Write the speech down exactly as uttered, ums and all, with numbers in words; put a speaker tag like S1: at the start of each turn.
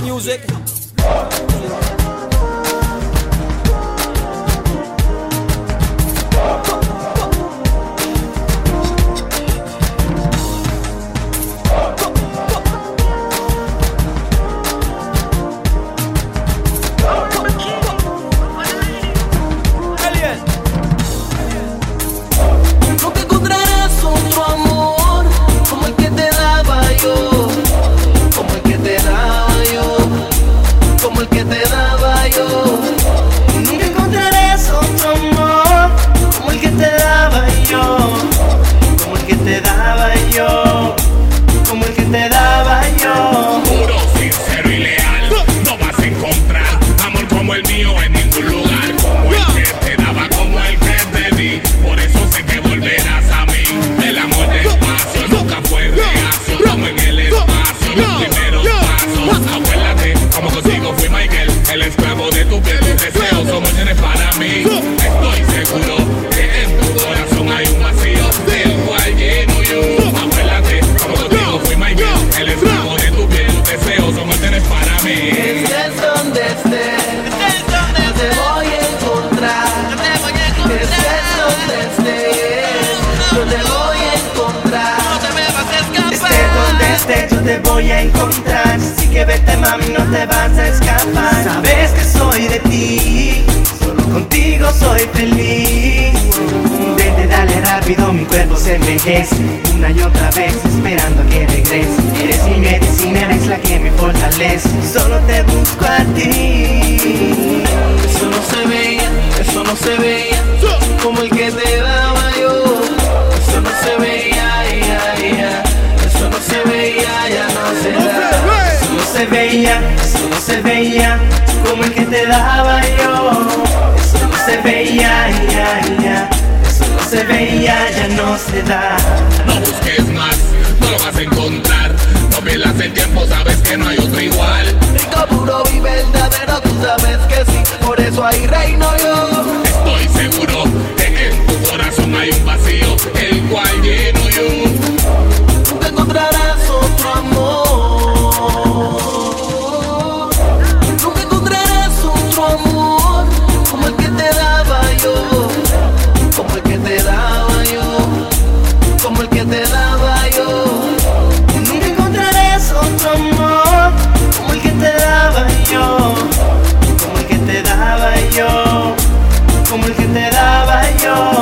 S1: music.
S2: Te voy a encontrar, sí que vete mami, no te vas a escapar. Sabes que soy de ti, solo contigo soy feliz. Vete, dale rápido, mi cuerpo se envejece una y otra vez, esperando a que regrese. Eres mi medicina, eres la que me fortalece. Solo te busco a ti.
S3: Eso no se veía, eso no se veía como el que te daba yo. Eso no se veía, ya, ya. Eso no se veía, ya no se da.
S2: Eso no se veía, eso no se veía como el que te daba yo. Eso no se veía, ya, ya. Eso no se veía, ya no se da.
S4: No busques más, no lo vas a encontrar. No pierdas el tiempo, sabes que no hay otro igual.
S3: Rico, puro y verdadero, tú sabes que sí. Por eso ahí reino yo.
S4: Estoy seguro de que en tu corazón hay un vacío, el cual lleno yo.
S3: Nunca encontrarás otro amor. Nunca encontrarás otro amor como el que te daba yo. Como el que te daba yo. Como el que te daba yo.
S2: Nunca encontrarás otro amor como el que te daba yo. Como el que te daba yo. Como el que te daba yo.